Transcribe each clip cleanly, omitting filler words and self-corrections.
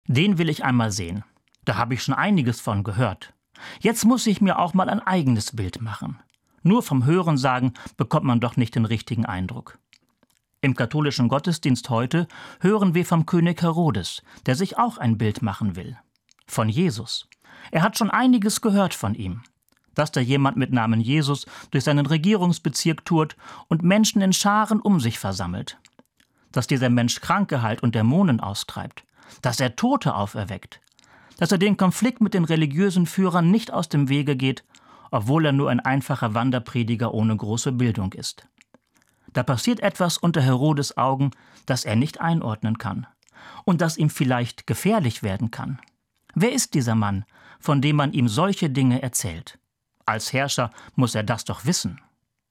Den will ich einmal sehen. Da habe ich schon einiges von gehört. Jetzt muss ich mir auch mal ein eigenes Bild machen. Nur vom Hörensagen bekommt man doch nicht den richtigen Eindruck. Im katholischen Gottesdienst heute hören wir vom König Herodes, der sich auch ein Bild machen will. Von Jesus. Er hat schon einiges gehört von ihm. Dass da jemand mit Namen Jesus durch seinen Regierungsbezirk tourt und Menschen in Scharen um sich versammelt. Dass dieser Mensch Kranke heilt und Dämonen austreibt. Dass er Tote auferweckt. Dass er den Konflikt mit den religiösen Führern nicht aus dem Wege geht, obwohl er nur ein einfacher Wanderprediger ohne große Bildung ist. Da passiert etwas unter Herodes Augen, das er nicht einordnen kann und das ihm vielleicht gefährlich werden kann. Wer ist dieser Mann, von dem man ihm solche Dinge erzählt? Als Herrscher muss er das doch wissen.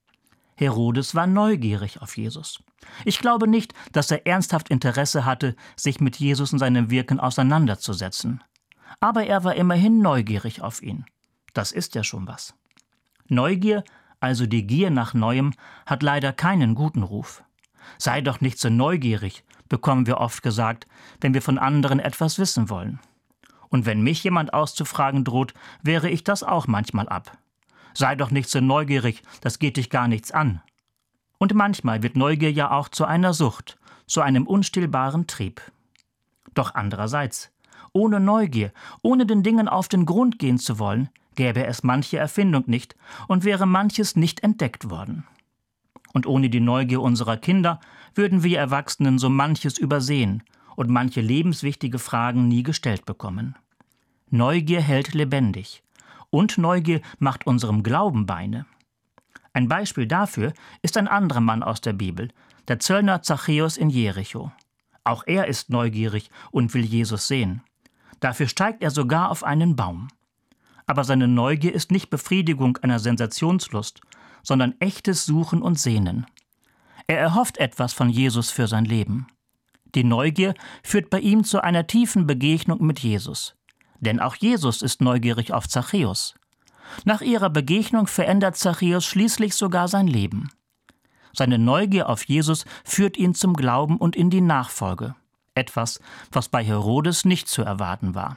Herodes war neugierig auf Jesus. Ich glaube nicht, dass er ernsthaft Interesse hatte, sich mit Jesus und seinem Wirken auseinanderzusetzen. Aber er war immerhin neugierig auf ihn. Das ist ja schon was. Neugier, also die Gier nach Neuem, hat leider keinen guten Ruf. Sei doch nicht so neugierig, bekommen wir oft gesagt, wenn wir von anderen etwas wissen wollen. Und wenn mich jemand auszufragen droht, wehre ich das auch manchmal ab. Sei doch nicht so neugierig, das geht dich gar nichts an. Und manchmal wird Neugier ja auch zu einer Sucht, zu einem unstillbaren Trieb. Doch andererseits, ohne Neugier, ohne den Dingen auf den Grund gehen zu wollen, gäbe es manche Erfindung nicht und wäre manches nicht entdeckt worden. Und ohne die Neugier unserer Kinder würden wir Erwachsenen so manches übersehen und manche lebenswichtige Fragen nie gestellt bekommen. Neugier hält lebendig und Neugier macht unserem Glauben Beine. Ein Beispiel dafür ist ein anderer Mann aus der Bibel, der Zöllner Zachäus in Jericho. Auch er ist neugierig und will Jesus sehen. Dafür steigt er sogar auf einen Baum. Aber seine Neugier ist nicht Befriedigung einer Sensationslust, sondern echtes Suchen und Sehnen. Er erhofft etwas von Jesus für sein Leben. Die Neugier führt bei ihm zu einer tiefen Begegnung mit Jesus. Denn auch Jesus ist neugierig auf Zachäus. Nach ihrer Begegnung verändert Zachäus schließlich sogar sein Leben. Seine Neugier auf Jesus führt ihn zum Glauben und in die Nachfolge. Etwas, was bei Herodes nicht zu erwarten war.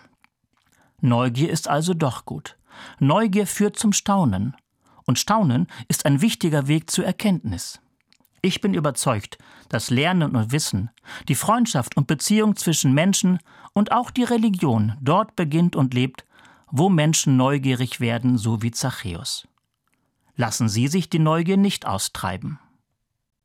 Neugier ist also doch gut. Neugier führt zum Staunen. Und Staunen ist ein wichtiger Weg zur Erkenntnis. Ich bin überzeugt, dass Lernen und Wissen, die Freundschaft und Beziehung zwischen Menschen und auch die Religion dort beginnt und lebt, wo Menschen neugierig werden, so wie Zachäus. Lassen Sie sich die Neugier nicht austreiben.